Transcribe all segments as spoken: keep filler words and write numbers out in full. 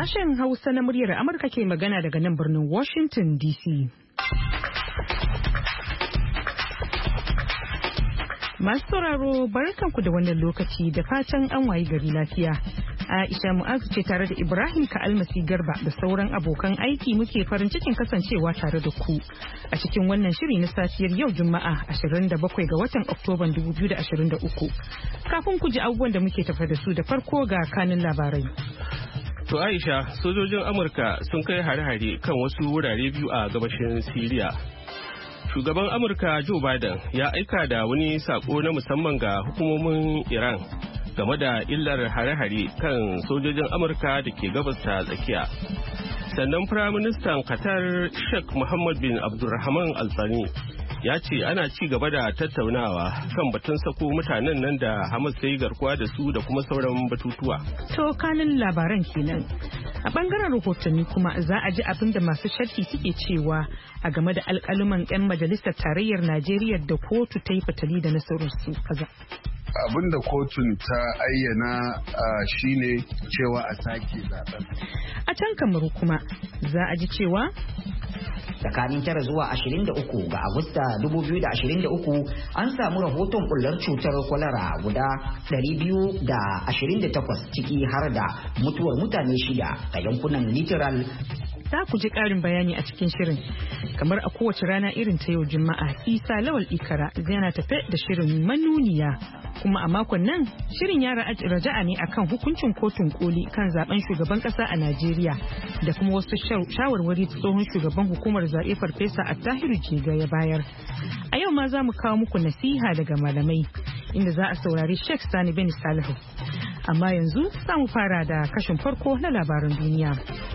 Sashen Hausa na muryar Amurka ke magana daga nan birnin Washington D C. Masu sauraro barkanku da wannan lokaci da fatan an wayi gari lafiya. Aisha Mu'azu ce tare da Ibrahim Ka'almasi Garba da sauran abokan aiki muke farin cikin kasancewa tare da ku a cikin wannan shiri na safiyar yau Juma'a ashirin da bakwai ga watan Oktoban dubu biyu da ashirin da uku. Kafin ku ji abubuwan da muke tafa da su da farko ga kanin labarai. To Aisha, sojojin Amurka sun kai hare-hare kan wasu wurare biyu a gabashin Siriya. Shugaban Amurka Joe Biden ya aika da wani sako na musamman ga hukumomin Iran game da illar hare-hare kan sojojin Amurka da ke gabas ta tsakiya. Sannan Firaministan Qatar Sheikh Mohammed bin Abdulrahman Al Thani ya ce ana ci gaba da tattaunawa kan batun sako mutanen nan da Hamas ta yi garkuwa da su da kuma sauran batutuwa. To kanin labaran kenan. A bangaren rahotanni kuma za a ji abin da masu sharhi suke cewa a game da alkaluman 'yan majalisar tarayyar Najeriya da kotu ta yi fatali da nasararsu kaza. Abin da kotun ta ayyana shine cewa a sake zaben. A can Kamaru kuma za a ji cewa tsakanin tara zuwa ashirin da uku ga Agusta dubu biyu da ashirin da uku an samu rahoton bullar cutar kwalara guda ɗari biyu da ashirin da takwas ciki har da mutuwar mutane shida a yankunan littoral. Za ku ji ƙarin bayani a cikin shirin. Kamar a kowace rana irin ta yau Juma'a, Isa Lawal Ikara yana tafe da shirin manuniya. Kuma a makon nan, shirin ya raja'a ne akan hukuncin kotun koli kan zaben shugaban ƙasa a Najeriya da kuma wasu shawarwari tsohon shugaban hukumar zaɓe Farfesa Attahiru Jega ya bayar. A yau ma za mu kawo muku nasiha daga malamai, inda za a saurari Sheikh Sani bin Salihu. Amma yanzu za mu fara da kashin farko na labaran duniya.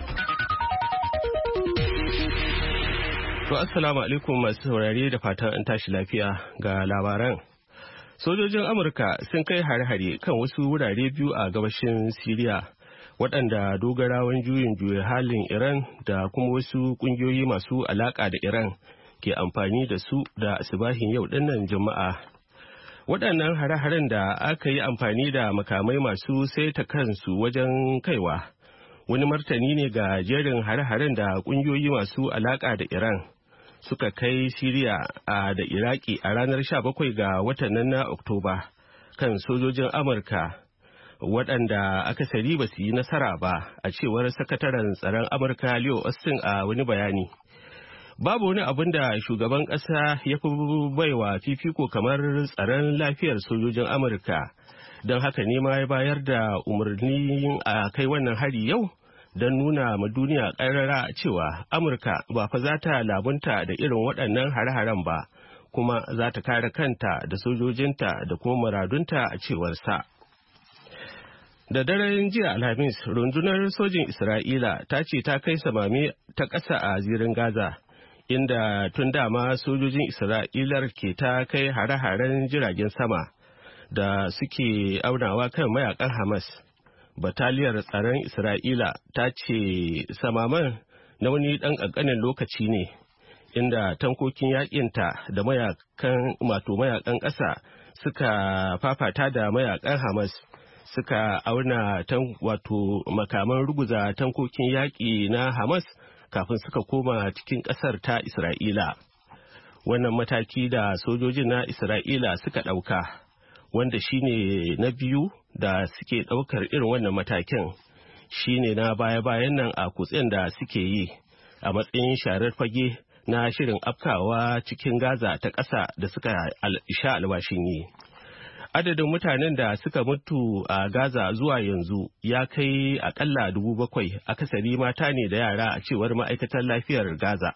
To assalamu alaikum masu saurare da fatan an tashi lafiya ga labaran. Sojojin Amurka sun kai hare-hare kan wasu wurare biyu a gabashin Siriya waɗanda dogarawan juyin juya halin Iran da kuma wasu ƙungiyoyi masu alaƙa da Iran ke amfani da su da asibahin yau ɗinnan Juma'a. Waɗannan hare-haren da aka yi amfani da makamai masu saita kansu wajen kaiwa wani martani ne ga jerin hare-haren da ƙungiyoyi masu alaƙa da Iran suka kai Siriya a da Iraki a ranar sha bakwai ga watan nan na Oktoba kan sojojin Amurka waɗanda akasari ba su yi nasara ba, a cewar sakataren tsaron Amurka Leo Austin a wani bayani. Babu wani abin da shugaban ƙasa ya fi baiwa fifiko kamar tsaron lafiyar sojojin Amurka, don haka ne ma ya bayar da umarni a kai wannan hari yau don nuna ma duniya ƙarara cewa Amurka ba fa za ta labunta da irin waɗannan hare-haren ba, kuma za ta kare kanta da sojojinta da kuma muradunta a cewar sa. Da daren jiya Alhamis, rundunar sojin Isra'ila ta ce ta kai samame ta ƙasa a zirin Gaza, inda tun dama sojojin Isra'ilar ke ta kai hare-haren jiragen sama da suke aunawa kan mayakan Hamas. Bataliyar tsaron Isra'ila ta ce samaman na wani ɗan ƙanƙanin lokaci ne, inda tankokin yaƙinta da mayakan mato mayakan ƙasa suka fafata da mayakan Hamas suka auna tan wato makaman ruguza tankokin yaƙi na Hamas kafin suka koma cikin ƙasar ta Isra'ila. Wannan mataki da sojojin na Isra'ila suka ɗauka, wanda shine na biyu da suke ɗaukar irin wannan matakin, shine na baya-bayan nan a kutsen da suke yi a matsayin sharar fage na shirin afkawa cikin Gaza ta ƙasa da suka sha albashin yi. Adadin mutanen da suka mutu a Gaza zuwa yanzu ya kai akalla dubu bakwai, akasari mata ne da yara, a cewar ma'aikatar lafiyar Gaza.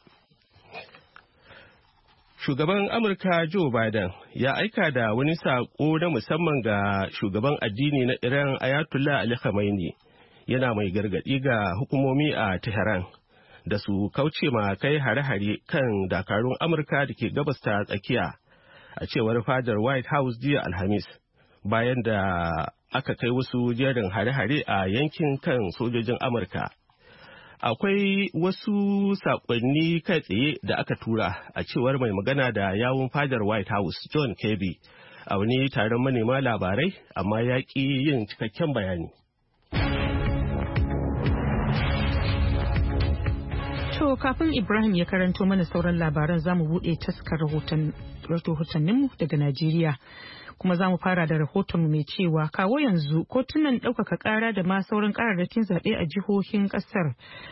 Shugaban Amurka Joe Biden ya aika da wani saƙo na musamman ga shugaban addini na Iran Ayatollah Ali Khamenei, yana mai gargaɗi ga hukumomi a Tehran da su kauce ma kai hare-hare kan dakarun Amurka da ke gabas ta tsakiya, a cewar fadar White House jiya Alhamis, bayan da aka kai wasu jerin hare-hare a yankin kan sojojin Amurka. Akwai wasu saƙonni kai tsaye da aka tura, a cewar mai magana da yawun fadar White House John Kirby a wani taron manema labarai, amma ya ƙi yin cikakken bayani. To kafin Ibrahim ya karanto mana sauran labaran zamu bude taskar rahotanninmu daga Najeriya. Kuma za mu fara da rahoton mai cewa kawo yanzu kotunan ɗaukaka ƙara da ma sauran ƙararrakin zaɓe a jihohin ƙasar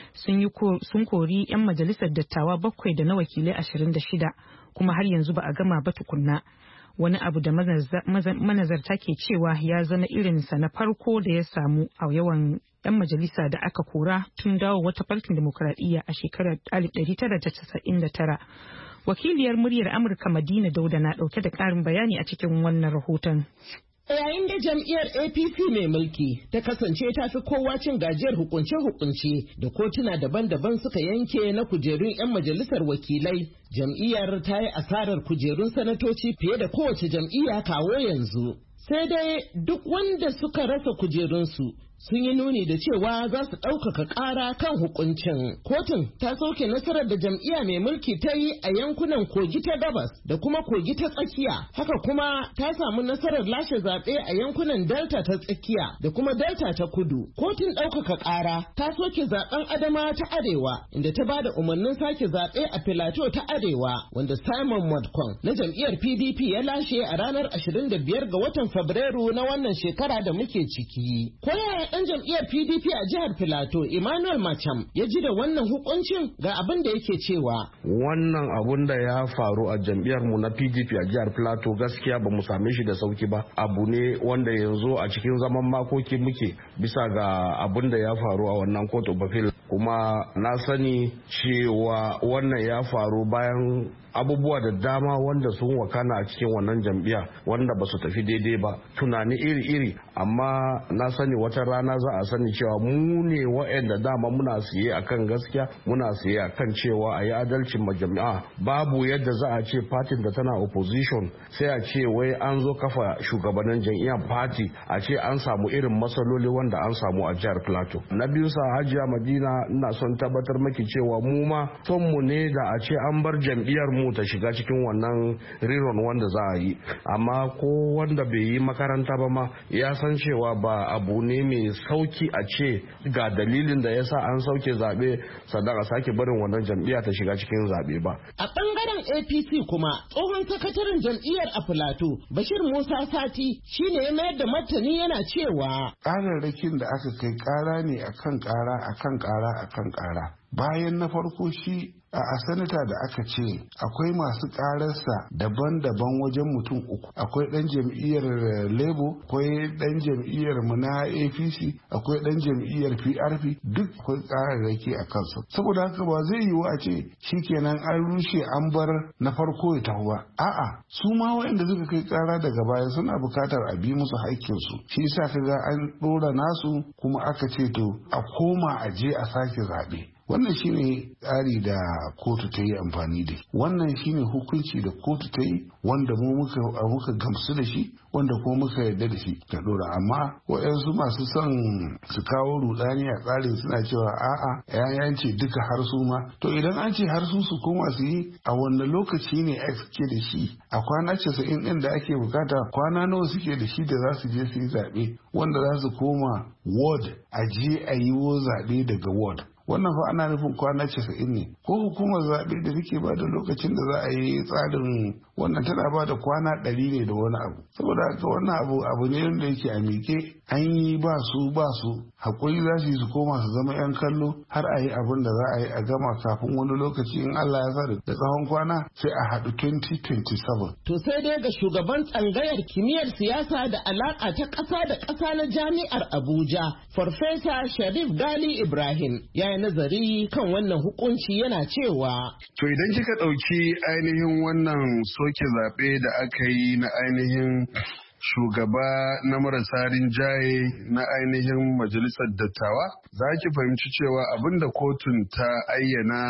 sun kori 'yan majalisar dattawa bakwai da na wakilai ashirin da shida kuma har yanzu ba a gama ba tukunna. Wani abu da manazarta ke cewa ya zama irinsa na farko da ya samu a yawan 'yan majalisa da aka kora tun dawo wata farkin demokuraɗiyya a shekarar alif ɗari tara da casa'in da tara. Wakiliyar muryar Amurka Madina Dauda na ɗauke da ƙarin bayani a cikin wannan rahoton. Yayin da jam'iyyar A P C mai mulki ta kasance ta fi kowa cin gajiyar hukunce-hukunce da kotuna daban-daban suka yanke na kujerun 'yan majalisar wakilai, jam'iyyar ta yi asarar kujerun sanatoci fiye da kowace jam'iyya kawo yanzu. Sai dai duk wanda suka rasa kujerunsu sun yi nuni da cewa za su ɗaukaka ƙara kan hukuncin. Kotun ta sauke nasarar da jam'iyya mai mulki ta yi a yankunan Kogi ta Gabas da kuma Kogi ta Tsakiya. Haka kuma ta samu nasarar lashe zaɓe a yankunan Delta ta Tsakiya da kuma Delta ta Kudu. Kotun ɗaukaka ƙara ta soke zaɓen Adama ta Arewa inda ta ba da umarnin sake zaɓe a Filato ta Arewa wanda Simon Modcon na jam'iyyar P D P ya lashe a ranar ashirin da biyar ga watan Fabrairu na wannan shekara da muke ciki. Ko yaya ɗan jam'iyyar P D P a jihar Filato Emmanuel Macham ya ji da wannan hukuncin ga abin da yake cewa. Wannan abun da ya faru a jam'iyyar mu na P D P a jihar Filato gaskiya ba mu same shi da sauki ba. Abu ne wanda yanzu a cikin zaman makoki muke bisa ga abun da ya faru a wannan court of appeal. Kuma na sani cewa wannan ya faru bayan abubuwa da dama wanda sun wakana a cikin wannan jam'iyya wanda ba su tafi daidai ba, tunani iri-iri, amma na sani wata rana za a sani cewa mu ne wa'anda dama muna siye akan gaskiya, muna siye akan cewa a yi adalcin majami'a. Babu yadda za a ce fatin da tana opposition sai a ce wai an zo kafa shugabannin jam'iyyar party a ce an samu irin matsaloli wanda an samu a jihar Plateau. Na biyu sa Hajiya Madina, ina son tabbatar maki cewa mu ma son mu ne da a ce an bar jam'iyyar mu ta shiga cikin wannan riron wanda za a yi, amma ko wanda bai yi makaranta ba ma ya san cewa ba abu ne mai sauki a ce ga dalilin da yasa an sauke zaɓe sannan a sake barin wannan jam'iyya ta shiga cikin zaɓe ba. A ɓangaren A P C kuma tsohon sakataren jam'iyyar a Filato Bashir Musa Sati shine ya mayar da martani yana cewa ƙararrakin da aka kai ƙara ne akan ƙara akan ƙara akan ƙara. Bayan na farko shi a sanata da aka ce akwai masu ƙararsa daban-daban wajen mutum uku, akwai ɗan jam'iyyar Labour, akwai ɗan jam'iyyar mu na A P C, akwai ɗan jam'iyyar P R P, duk akwai ƙararraki a kansu. Saboda haka ba zai yiwu a ce shikenan an rushe an bar na farko ya taho ba. A'a, su ma waɗanda suka kai ƙara daga baya suna buƙatar a bi musu haƙƙinsu. Shi yasa kaga an ɗora nasu kuma aka ce to a koma a je a sake zaɓe. Wannan shine tsari da kotu ta yi amfani da shi. Wannan shine hukunci da kotu ta yi wanda mu muka muka gamsu da shi, wanda kuma muka yarda da shi ta dora. Amma waɗansu masu son su kawo rudani a tsarin suna cewa a'a yayan ce duka har su ma. To idan an ce har su su koma su yi a wannan lokaci ne suke da shi, a kwana casa'in ɗin da ake bukata kwana nawa suke da shi da za su je su yi zaɓe wanda za su koma ward a je a yi wo zaɓe daga ward. Wannan fa ana nufin kwana casa'in ne, ko hukumar zaɓe da take ba da lokacin da za a yi tsarin wannan tana ba da kwana ɗari ne da wani abu. Saboda haka wannan abu abu ne wanda yake a miƙe, an yi ba su ba su haƙuri za su yi su koma su zama 'yan kallo har a yi abin da za a yi a gama kafin wani lokaci in Allah ya sa da tsawon kwana sai a haɗu twenty twenty-seven. To sai dai ga shugaban tsangayar kimiyyar siyasa da alaƙa ta ƙasa da ƙasa na jami'ar Abuja, Farfesa Sharif Gali Ibrahim ya yi nazari kan wannan hukunci yana cewa. To idan kika ɗauki ainihin wannan soke zaɓe da aka yi na ainihin shugaba na marasa rinjaye na ainihin majalisar dattawa, za ki fahimci cewa abinda kotun ta ayyana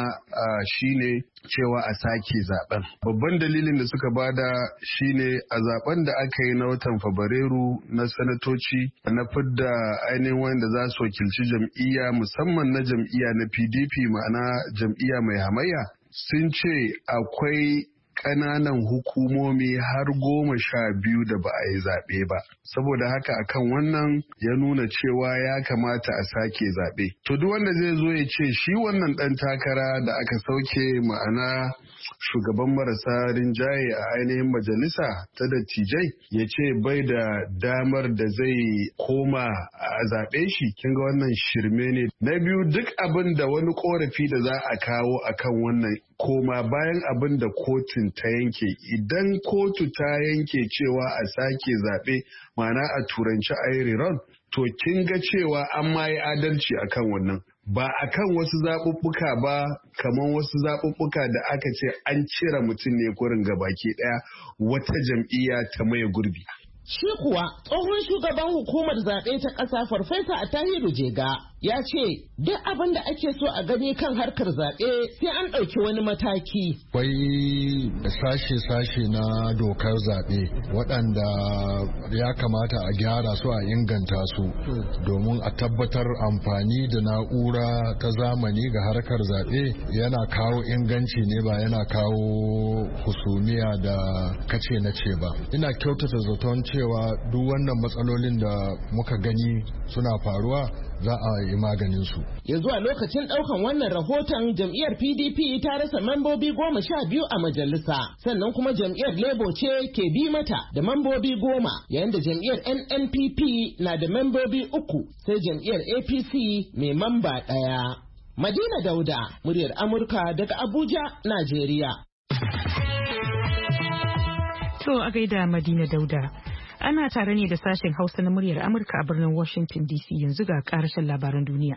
shine cewa a sake zaben. Babban dalilin da suka bada shine a zaben da aka yi na watan Fabrairu na sanatoci na fidda ainihin wanda za su wakilci jam'iyya musamman na jam'iyya na P D P, ma'ana jam'iyya mai hamayya, sun ce akwai ƙananan hukumomi har goma sha biyu da ba a yi zaɓe ba. Saboda haka akan wannan ya nuna cewa ya kamata a sake zaɓe. To duk wanda zai zo ya ce shi wannan ɗan takara da aka sauke ma'ana shugaban marasa rinjaye a ainihin majalisa ta dattijai ya ce bai da damar da zai koma a zaɓe shi, kinga wannan shirme ne. Na biyu duk abin da wani korafi da za a kawo akan wannan koma bayan abin da kotun ta yanke, idan kotu ta yanke cewa a sake zaɓe ma'ana a turanci a yi rerun, to kin ga cewa an ma yi adalci akan wannan. Ba a kan wasu zaɓuɓɓuka ba kamar wasu zaɓuɓɓuka da aka ce an cire mutum ne kurin gabaki ɗaya wata jam'iyya ta maye gurbi. Shi kuwa tsohon shugaban hukumar zaɓe ta ƙasa Farfesa Attahiru Jega ya ce duk abin da ake so a gani kan harkar zaɓe sai an ɗauki wani mataki. Akwai sashe-sashe na dokar zaɓe waɗanda ya kamata a gyara su a inganta su domin a tabbatar amfani da na'ura ta zamani ga harkar zaɓe yana kawo inganci ne ba yana kawo husumiya da kace na ce ba. Ina kyautata zaton cewa duk wannan matsalolin da muka gani suna faruwa za a yi maganin su. Yanzu a lokacin daukan wannan rahoton jam'iyyar P D P ta rasa mambobi goma sha biyu a majalisa, sannan kuma jam'iyyar Labour ce ke bi mata da mambobi goma, yayin da jam'iyyar N N P P na da mambobi uku, sai jam'iyyar A P C mai mamba ɗaya. Madina Dauda, muryar Amurka daga Abuja, Najeriya. To a gaida Madina Dauda. Ana tare ne da sashen Hausa na muryar Amurka a birnin Washington D C, yanzu ga karashin labaran duniya.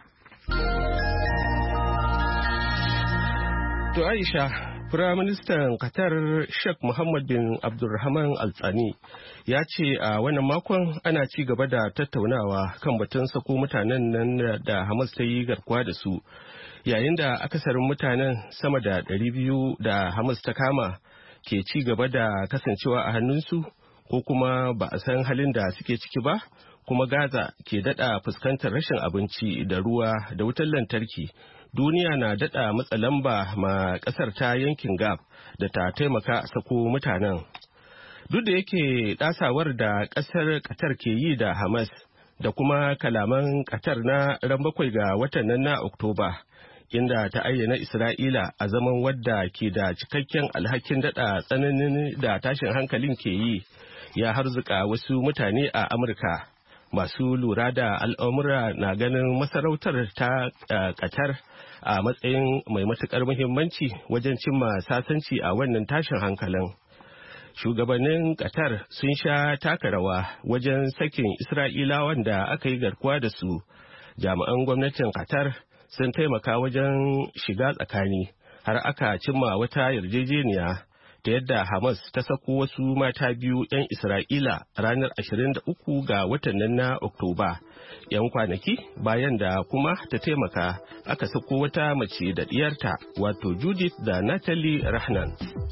To Aisha, Firaministan Qatar Sheikh Mohammed bin Abdulrahman Al Thani ya ce a wannan makon ana ci gaba da tattaunawa kan batun sako mutanen nan da Hamas ta yi garkuwa da su, yayin da akasarin mutanen sama da ɗari biyu da Hamas ta kama ke ci gaba da kasancewa a hannunsu, ko kuma ba a san halin da suke ciki ba, kuma Gaza ke dada fuskantar rashin abinci da ruwa da wutar lantarki. Duniya na dada matsa lamba ma kasar ta yankin Gab da ta taimaka sako mutanen. Duk da yake dasawar da kasar Qatar ke yi da Hamas da kuma kalaman Qatar na ran bakwai ga watan nan na Oktoba, inda ta ayyana Isra'ila a zaman wadda ke da cikakken alhakin dada tsananin da tashin hankalin ke yi, ya harzuka wasu mutane a Amurka. Masu lura da al'amura na ganin masarautar ta Qatar a matsayin mai matukar muhimmanci wajen cimma sasanci a wannan tashin hankalin. Shugabannin Qatar sun sha taka rawa wajen sakin Isra'ilawan da aka yi garkuwa da su. Jami'an gwamnatin Qatar sun taimaka wajen shiga tsakani har aka cimma wata yarjejeniya da yadda Hamas ta sako wasu mata biyu 'yan Isra'ila ranar ashirin da uku ga watan nan na Oktoba, 'yan kwanaki bayan da kuma ta taimaka aka sako wata mace da diyarta, wato Judith da Natalie Rahnan.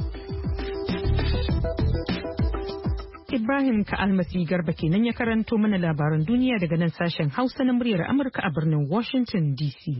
Ibrahim Ka'almasi Garba kenan ya karanto mana labaran duniya daga nan sashen Hausa na muryar Amurka a birnin Washington D C.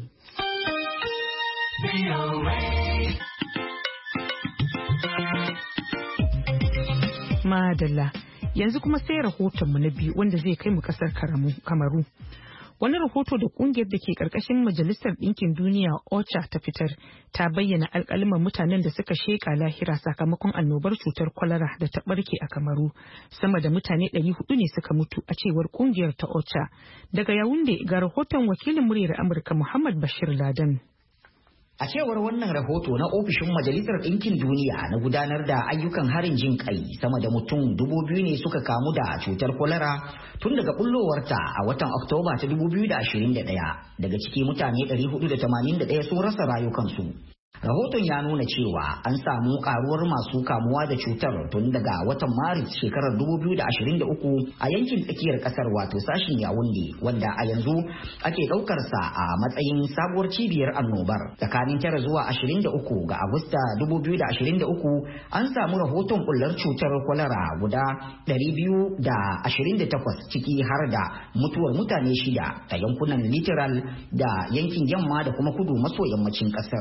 Madalla, yanzu kuma sai rahotonmu na biyu wanda zai kai mu kasar Kamaru. Wani rahoto da kungiyar da ke karkashin Majalisar Ɗinkin Duniya OCHA ta fitar ta bayyana alƙaliman mutanen da suka sheƙa lahira sakamakon annobar cutar kwalara da ta ɓarke a Kamaru. Sama da mutane ɗari hudu ne suka mutu a cewar kungiyar ta OCHA. Daga Yaounde ga rahoton wakilin muryar Amurka Muhammad Bashir Ladan. A cewar wannan rahoto na ofishin Majalisar Ɗinkin Duniya na gudanar da ayyukan harin jin kai, sama da mutum dubu biyu ne suka kamu da cutar kwalara tun daga bullowarta a watan Oktoba ta dubu biyu da ashirin da ɗaya. Daga ciki mutane ɗari hudu da tamanin da ɗaya sun rasa rayukansu. Rahoton ya nuna cewa an samu karuwar masu kamuwa da cutar tun daga watan Maris shekarar dubu biyu da ashirin da uku a yankin tsakiyar kasar, wato sashin Yaounde, wanda a yanzu ake daukar sa a matsayin sabuwar cibiyar annobar. Tsakanin tara zuwa ashirin da uku ga Agusta dubu biyu da ashirin da uku an samu rahoton bullar cutar kwalara guda ɗari biyu da ashirin da takwas, ciki har da mutuwar mutane shida a yankunan Littoral da yankin yamma da kuma kudu maso yammacin kasar.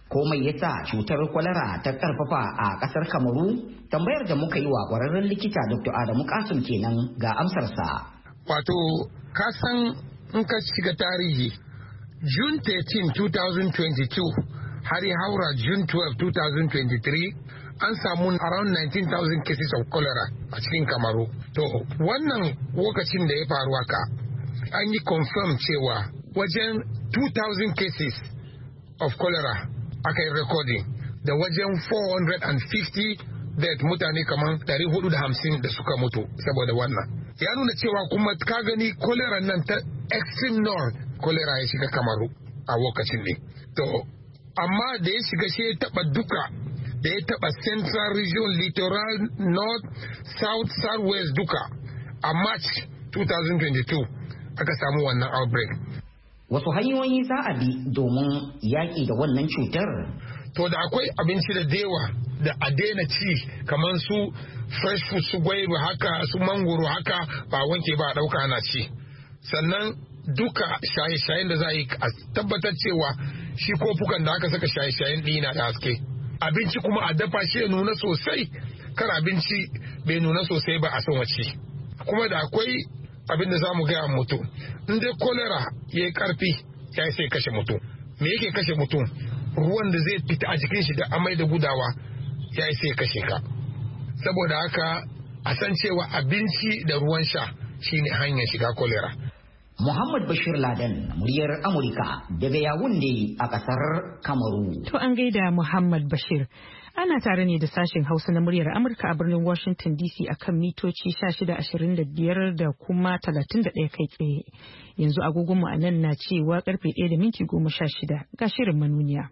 komai yasa cutar kwalara ta karfafa a kasar Kamaru? Tambayar da muka yi wa kwararren likita Doctor Adamu Kasim kenan ga amsarsa. Wato kasan in ka shiga tarihi June thirteenth twenty twenty-two har ya haura June twelfth twenty twenty-three an samu around nineteen thousand cases of cholera a cikin Kamaru. To wannan lokacin da ya faru haka an yi confirm cewa wajen two thousand cases of cholera aka yi recording da wajen four hundred fifty death, mutane kamar dari hudu da hamsin da suka mutu saboda wannan. Ya nuna cewa kuma ka gani cholera nan ta extreme north cholera ya shiga Kamaru a lokacin ne. To amma da ya shiga shi ya taba duka, da ya taba central region, littoral, north, south, southwest duka a March twenty twenty-two aka samu wannan outbreak. Wasu hanyoyi za a bi domin yaƙi da wannan cutar? To da akwai abinci da dewa da a daina ci kamar su fresh food, su gwaiba haka, su mangoro haka ba wanke ba a ɗauka ana ci. Sannan duka shaye-shayen da za a yi a tabbatar cewa shi kofukan da aka saka shaye-shayen ɗina da haske. Abinci kuma a dafa shi ya nuna sosai, kar abinci bai nuna sosai ba a son wace. Kuma da akwai abin da za mu gaya mutum, in dai kolera ya yi karfi ya sai kashe mutum. Me yake kashe mutum? Ruwan da zai fita a jikin shi da amai da gudawa ya sai kashe ka. Saboda haka a san cewa abinci da ruwan sha shine hanyar shiga kolera. Muhammad Bashir Laden, muryar Amurka daga Yawunde a kasar Kamaru. To an gaida Muhammad Bashir. Ana tare ne da sashen Hausa na muryar Amurka a birnin Washington D C akan mitoci sha shida ashirin da biyar da kuma talatin da ɗaya kai tsaye. Yanzu agogonmu a nan na cewa karfe ɗaya da minti goma sha shida ga shirin manuniya.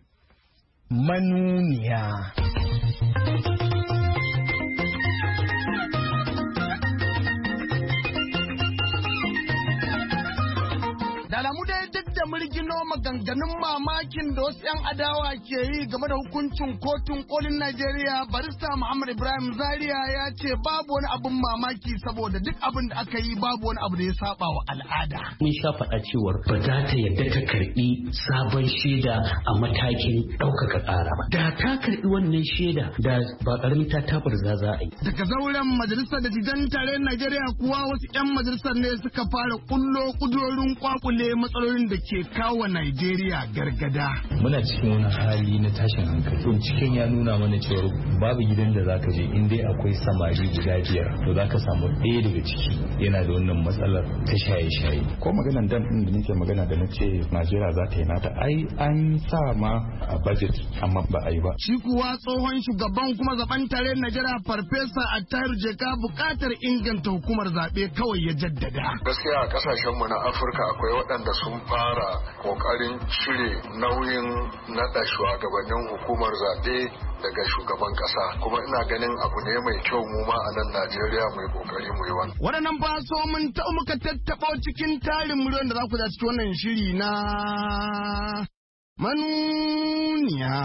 Manuniya. Da alamu dai duk da murgino maganganun mamakin da wasu 'yan adawa ke yi game da hukuncin kotun kolin Najeriya, barista Muhammad Ibrahim Zaria ya ce babu wani abin mamaki saboda duk abin da aka yi babu wani abu da ya saba wa al'ada. Mun sha faɗa cewar ba za ta yadda ta karɓi sabon shaida a matakin ɗaukaka ƙara ba. Da ta karɓi wannan shaida da ba ƙaramin ta tabar za za a yi. Daga zauren majalisar dattijan tarayyar Najeriya kuwa wasu 'yan majalisar ne suka fara kullo kudurorin kwakule matsalolin da ke kawo Najeriya gargada. Muna cikin wani hali na tashin hankali. Binciken ya nuna mana cewa babu gidan da zaka je in dai akwai samari guda biyar to zaka samu ɗaya daga ciki yana da wannan matsalar ta shaye-shaye. Ko maganan dam ɗin da nake magana da nace Najeriya za ta yi nata ai an sa ma a budget amma ba a yi ba. Shi kuwa tsohon shugaban kuma zaben tarayyar Najeriya Farfesa Attahir Jeka buƙatar inganta hukumar zaɓe kawai ya jaddada. Gaskiya a ƙasashen mu na Afirka akwai waɗanda sun fara kokarin cire nauyin naɗa shugabannin hukumar zaɓe daga shugaban ƙasa, kuma ina ganin abu ne mai kyau mu ma a nan Najeriya mai kokari mu yi wannan. Waɗannan ba so mun ta muka tattaɓa cikin tarin miliyon da za ku cikin wannan shiri na manuniya.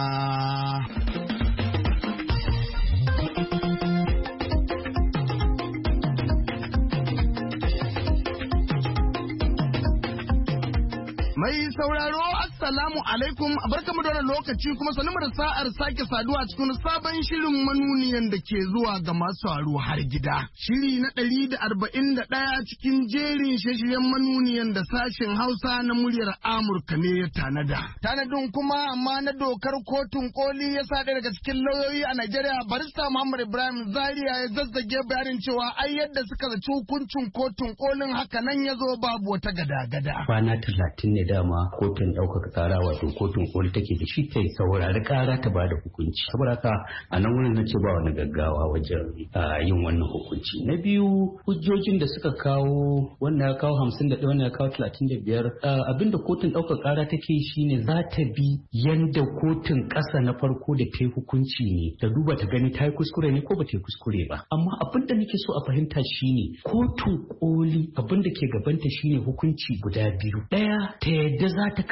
Mai sauraro assalamu alaikum, barkamu da wannan lokaci kuma sanin da sa'ar sake saduwa cikin sabon shirin manuniyan da ke zuwa ga masu sauraro har gida. Shiri na ɗari da arba'in da ɗaya cikin jerin shirye-shiryen manuniyan da sashen Hausa na muryar Amurka ne ya tanada. Tanadin kuma amma na dokar kotun koli ya sa ɗaya daga cikin lauyoyi a Najeriya, barista Muhammad Ibrahim Zaria ya zazzage bayanin cewa ai yadda suka zaci hukuncin kotun kolin haka nan ya zo babu wata gada-gada. Kwana talatin ne dama kotun ɗaukaka ƙara wato kotun koli take da shi ta saurari ƙara ta bada hukunci. Saboda haka a nan wurin na ce ba wani gaggawa wajen yin wannan hukunci. Na biyu hujjojin da suka kawo wannan ya kawo hamsin da ɗaya wannan ya kawo talatin da biyar abinda kotun ɗaukaka ƙara take shi ne za ta bi yanda kotun ƙasa na farko da ta yi hukunci ne ta duba ta gani ta yi kuskure ne ko ba ta yi kuskure ba. Amma abin da nake so a fahimta shine kotun koli abin da ke gabanta shine hukunci guda biyu. Ɗaya ta yadda za ta karɓi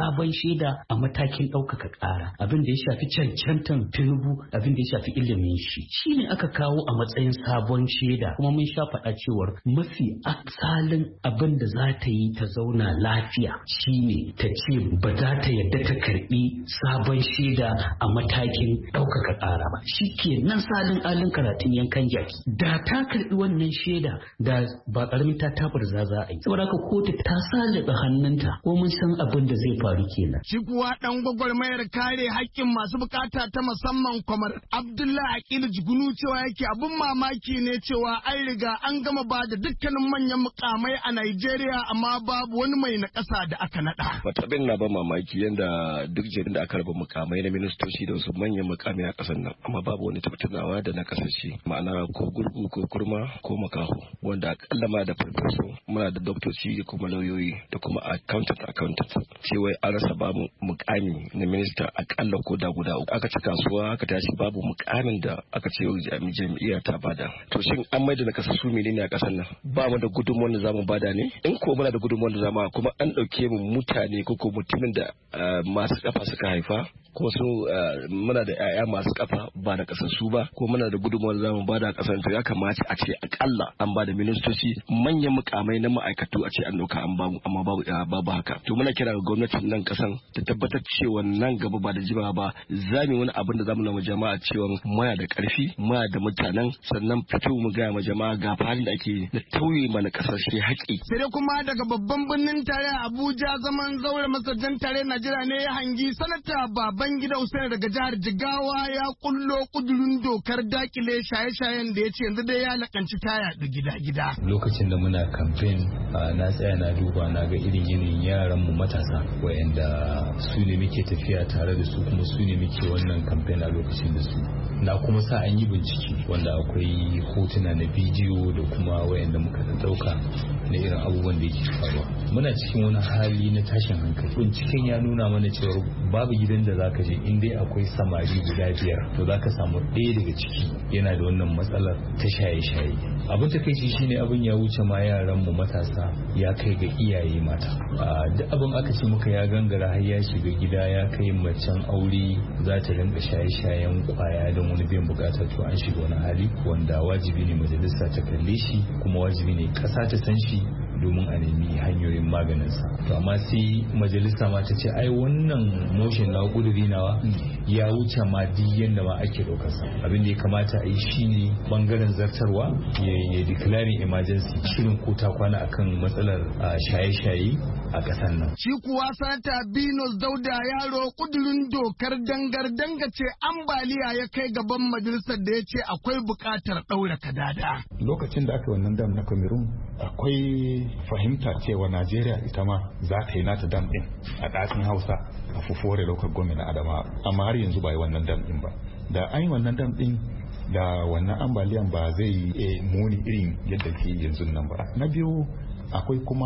sabon shaida a matakin ɗaukaka ƙara. Abin da ya shafi cancantan Tinubu, abin da ya shafi ilimin shi shine aka kawo a matsayin sabon shaida. Kuma mun sha faɗa cewar mafi asalin abin da za ta yi ta zauna lafiya shine ta ce ba za ta yadda ta karɓi sabon shaida a matakin ɗaukaka ƙara ba. Shi ke nan salin alin karatun yankan jaki. Da ta karɓi wannan shaida da ba ƙaramin ta tabar za za a yi. Saboda haka kotu ta saliba hannunta ko mun san abin da zai faru kenan. Shi kuwa ɗan gwagwarmayar kare haƙƙin masu bukata ta musamman Kwamar Abdullahi Aqilu Jigunu cewa yake abin mamaki ne cewa an riga an gama ba da dukkanin manyan mukamai a Najeriya amma babu wani mai na ƙasa da aka naɗa. Wata abin na ban mamaki yadda duk jirin da aka raba mukamai na ministoci da wasu manyan mukamai a ƙasar nan amma babu wani tattaunawa da na kasashe ma'ana ko gurgu ko kurma ko makaho wanda akalla ma da farfesu muna da doktoci da kuma lauyoyi da kuma accountant accountant cewa an rasa babu mukami na minista akalla ko da guda uku aka ci kasuwa aka tashi babu mukamin da aka ce jami'a ta bada. To shin an maida na kasasu menene a ƙasar nan ba mu da gudunmuwar da zamu bada ne in ko muna da gudunmuwar da zamu kuma an ɗauke mu mutane ko ko mutumin da masu kafa suka haifa ko su muna da 'ya'ya masu kafa ba da kasassu ba ko muna da gudunmuwar zamu bada a kasar to ya kamata a ce akalla an bada ministoci manyan mukamai na ma'aikatu a ce an dauka an babu amma babu babu haka. To muna kira ga gwamnatin nan kasan ta tabbatar cewa nan gaba ba da jimawa ba za mu wani abin da zamu nuna jama'a cewa muna da karfi muna da mutanen sannan fito mu ga ma jama'a ga halin da ake da tauye mana kasashe haƙi. Sai dai kuma daga babban birnin tare Abuja zaman zaure masarjan tare Najeriya ne ya hangi sanata Babangida Hussein daga jihar Jigawa ya kullo kudurin dokar dakile shaye-shayen da ya ce yanzu dai ya lakanci ta yaɗu gida-gida. Lokacin da muna kamfen na tsaya na duba na ga irin yanayin yaran mu matasa wayanda su ne muke tafiya tare da su kuma su ne muke wannan kamfen a lokacin da su. Na kuma sa an yi bincike wanda akwai hotuna na bidiyo da kuma wayanda muka dauka na irin abubuwan da yake faruwa. Muna cikin wani hali na tashin hankali. Binciken ya nuna mana cewa babu gidan da zaka je in dai akwai samari guda biyar to zaka samu ɗaya daga ciki yana da wannan matsalar ta shaye-shaye. Abin takaici shine abin ya wuce ma yaran mu matasa ya kai ga iyaye mata. Duk abin aka ce muka ya gangara har ya shiga gida ya kai macen aure za ta rinka shaye-shayen kwaya don wani biyan bukata to an shiga wani hali wanda wajibi ne majalisa ta kalle shi kuma wajibi ne ƙasa ta san shi domin a nemi hanyoyin maganinsa. To amma sai majalisa ma ta ce ai wannan motion na kuduri nawa ya wuce ma duk yanda ma ake ɗaukarsa. Abin da ya kamata a yi shine bangaren zartarwa ya declaring emergency shirin ko ta kwana akan matsalar shaye-shaye a ƙasar nan. Shi kuwa sanata Binus Dauda Yaro kudurin dokar dangar-danga ce ambaliya ya kai gaban majalisar da ya ce akwai buƙatar ɗaura kadada. Lokacin da aka yi wannan dam na Cameroon akwai fahimta cewa Najeriya ita ma za ta yi nata dam ɗin a ɗakin Hausa a Fufore lokacin gwamnati Adama amma har yanzu ba yi wannan dam ɗin ba. Da an yi wannan dam ɗin da wannan ambaliyan ba zai yi muni irin yadda ke yanzu nan ba. Na biyu akwai kuma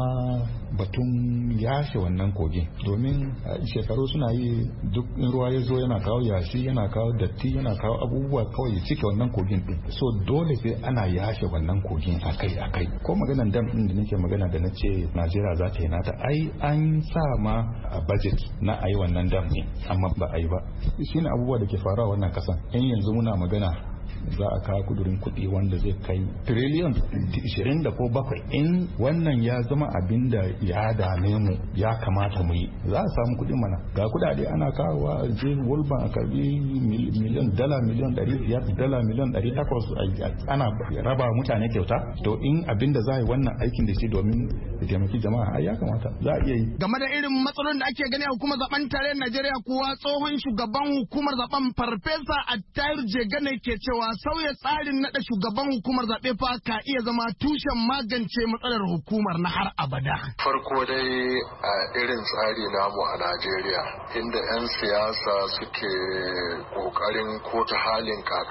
batun yashe wannan kogin domin shekaru suna yi duk in ruwa ya zo yana kawo yashi yana kawo datti yana kawo abubuwa kawai ya cike wannan kogin din so dole sai ana yashe wannan kogin akai akai ko maganan dam din da nake magana da nace Najeriya za ta yi nata ai an sa ma a budget na ayi wannan dam ne amma ba a yi ba shine abubuwa da ke faruwa wannan kasan in yanzu muna magana za a kawo kudurin kuɗi wanda zai kai tiriliyon ishirin da ko bakwai in wannan ya zama abin da ya dame mu ya kamata mu yi za a samu kuɗin mana ga kuɗaɗe ana kawowa je wolban a karbi miliyan dala miliyan ɗari biyar dala miliyan ɗari takwas ana raba mutane kyauta to in abin da za a yi wannan aikin da shi domin ya taimaki jama'a ai ya kamata za a iya yi. Game da irin matsalolin da ake gani a hukumar zaben tarayyar Najeriya kuwa tsohon shugaban hukumar zaben Farfesa Attahir Jegane ke cewa sauya tsarin naɗa shugaban hukumar zaɓe fa ka iya zama tushen magance matsalar hukumar na har abada. Farko dai a irin tsari namu a Najeriya inda 'yan siyasa suke ƙoƙarin ko ta halin kaka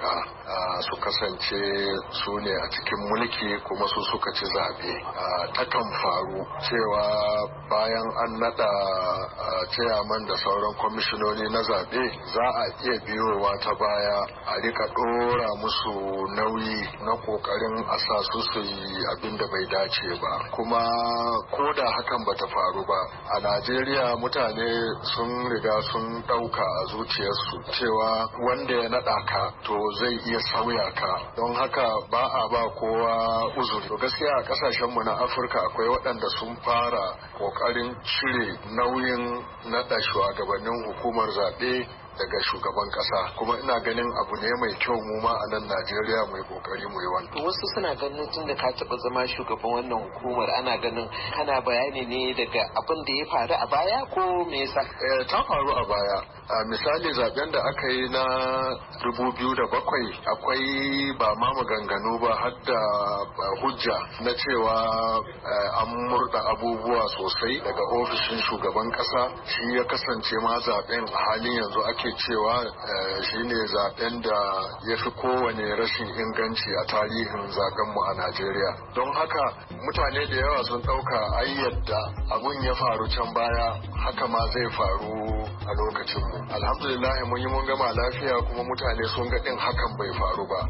su kasance su ne a cikin mulki kuma su suka ci zaɓe. Takan faru cewa bayan an naɗa chairman da sauran kwamishinoni na zaɓe za a iya biyowa ta baya a rika ɗora musu nauyi na ƙoƙarin a sa su su yi abin da bai dace ba. Kuma ko da hakan bata faru ba, a Najeriya mutane sun riga sun ɗauka a zuciyarsu cewa wanda ya naɗa ka to zai iya sauya ka, don haka ba a ba kowa uzuri. To gaskiya a ƙasashenmu na Afirka akwai waɗanda sun fara ƙoƙarin cire nauyin naɗa shugabannin hukumar zaɓe daga shugaban kasa, kuma ina ganin abu ne mai kyau mu ma a nan Najeriya mai kokari mu yi wannan. Wasu suna ganin tun da ka taba zama shugaban wannan hukumar ana ganin kana bayani ne daga abin da ya faru a baya ko me yasa? Eh, ta faru a baya. A misali zaben da aka yi na dubu biyu da bakwai akwai ba ma maganganu ba har da hujja na cewa an murda abubuwa sosai daga ofishin shugaban kasa, shi ya kasance ma zaben a halin yanzu ake ke cewa shine zaben da ya fi kowane rashin inganci a tarihin zabenmu a Najeriya. Don haka mutane da yawa sun ɗauka ai yadda abun ya faru can baya haka ma zai faru a lokacinmu. Alhamdulillah mun yi mun gama lafiya kuma mutane sun ga ɗin hakan bai faru ba.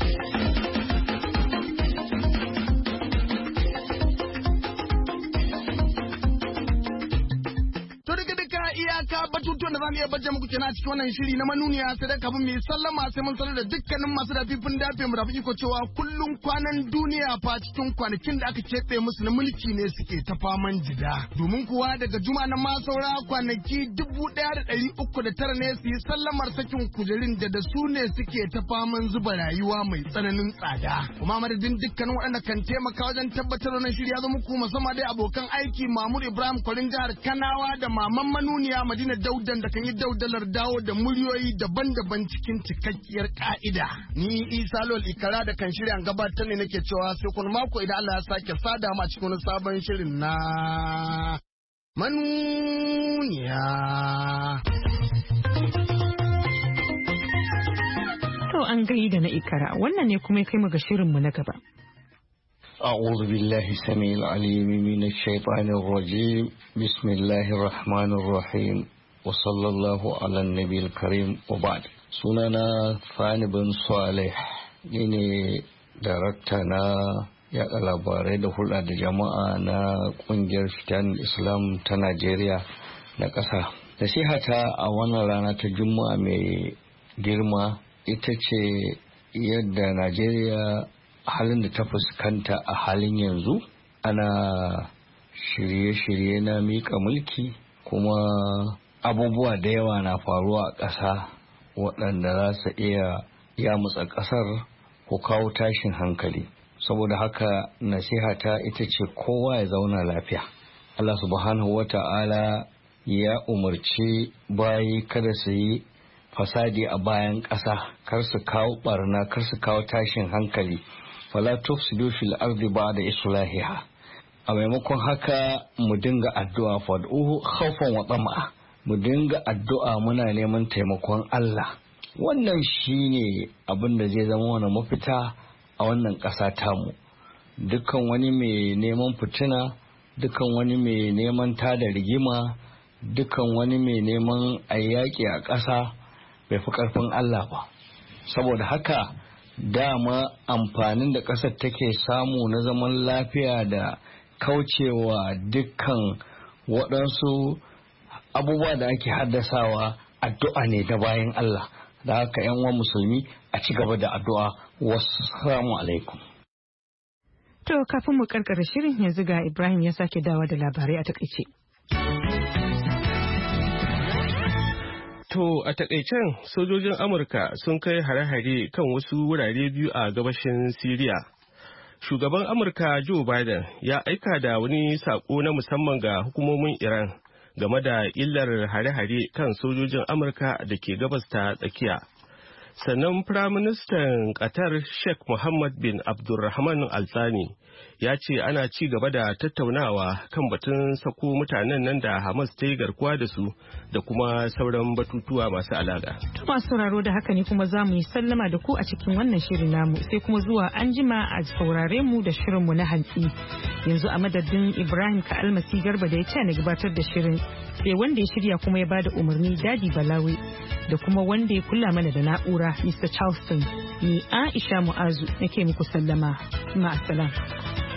iyaka batutuwan da zamu iya baje muku kenan a cikin wannan shiri na manuniya, sai da kafin mu sallama sai mun sanar da dukkanin masu dafifin dafe mu da iko cewa kullum kwanan duniya fa cikin kwanakin da aka keɓe musu na mulki ne suke ta faman jida. Domin kuwa daga juma na ma saura kwanaki dubu ɗaya da ɗari uku da tara ne su yi sallamar sakin kujerin da da su ne suke ta faman zuba rayuwa mai tsananin tsada. Kuma madadin dukkanin waɗanda kan taimaka wajen tabbatar wannan shiri ya zo muku musamman dai abokan aiki Mahmud Ibrahim Kwarin jihar Kanawa da Maman Manuniya Madina Daudan da kan yi daudalar dawo da muryoyi daban-daban cikin cikakkiyar ka'ida. Ni Isa Lol Ikara da kan shirya gabatar ne nake cewa sai kun mako idan Allah ya sake sada mu a cikin wani sabon shirin na Manuniya. To an gaida na Ikara, wannan ne kuma ya kai mu ga shirinmu na gaba. أعوذ بالله السميع العليم من الشيطان الرجيم بسم الله الرحمن الرحيم وصلى الله على النبي الكريم وبعد. sunana Fani bin Saleh, ni ne darakta na yaɗa labarai da hulɗa da jama'a na ƙungiyar Fitan Islam ta Najeriya na ƙasa. Nasihata a wannan rana ta Juma'a mai girma ita ce yadda Najeriya halin da ta fuskanta a halin yanzu, ana shirye-shirye na miƙa mulki kuma abubuwa da yawa na faruwa a ƙasa waɗanda za su iya yamutsa ƙasar ko kawo tashin hankali. Saboda haka nasihata ita ce kowa ya zauna lafiya. Allah subhanahu wa ta'ala ya umarci bayi kada su yi fasadi a bayan ƙasa, kar su kawo ɓarna, kar su kawo tashin hankali. fala tufsidu fil ardi ba'da islahiha. A maimakon haka mu dinga addu'a fad'uhu khawfan wa tama'a, mu dinga addu'a muna neman taimakon Allah. Wannan shine abin da zai zama wani mafita a wannan ƙasa tamu. Dukkan wani mai neman fitina, dukkan wani mai neman tada rigima, dukkan wani mai neman ayyaki a ƙasa bai fi ƙarfin Allah ba. Saboda haka dama amfanin da ƙasar take samu na zaman lafiya da kaucewa dukkan waɗansu abubuwa da ake haddasawa addu'a ne da bayan Allah. Da haka yan uwan musulmi a ci gaba da addu'a. Wassalamu alaikum. To kafin mu karkara shirin yanzu ga Ibrahim ya sake dawa da labarai a takaice. To a takaicen sojojin Amurka sun kai hare-hare kan wasu wurare biyu a gabashin Siriya. Shugaban Amurka Joe Biden ya aika da wani sako na musamman ga hukumomin Iran game da illar hare-hare kan sojojin Amurka da ke gabas ta tsakiya. Sannan Firaministan Qatar Sheikh Mohammed bin Abdulrahman Al Thani ya ce ana ci gaba da tattaunawa kan batun sako mutanen nan da Hamas ta yi garkuwa da su da kuma sauran batutuwa masu alaƙa. To masu sauraro da haka ne kuma za mu yi sallama da ku a cikin wannan shirin namu sai kuma zuwa anjima a saurare mu da shirinmu na hantsi. Yanzu a madadin Ibrahim Ka'almasi Garba da ya ce na gabatar da shirin sai wanda ya shirya kuma ya bada umarni Dadi Balawe da kuma wanda ya kula mana da na'ura Mister Charleston ni Aisha Mu'azu nake muku sallama. Ma'assalam.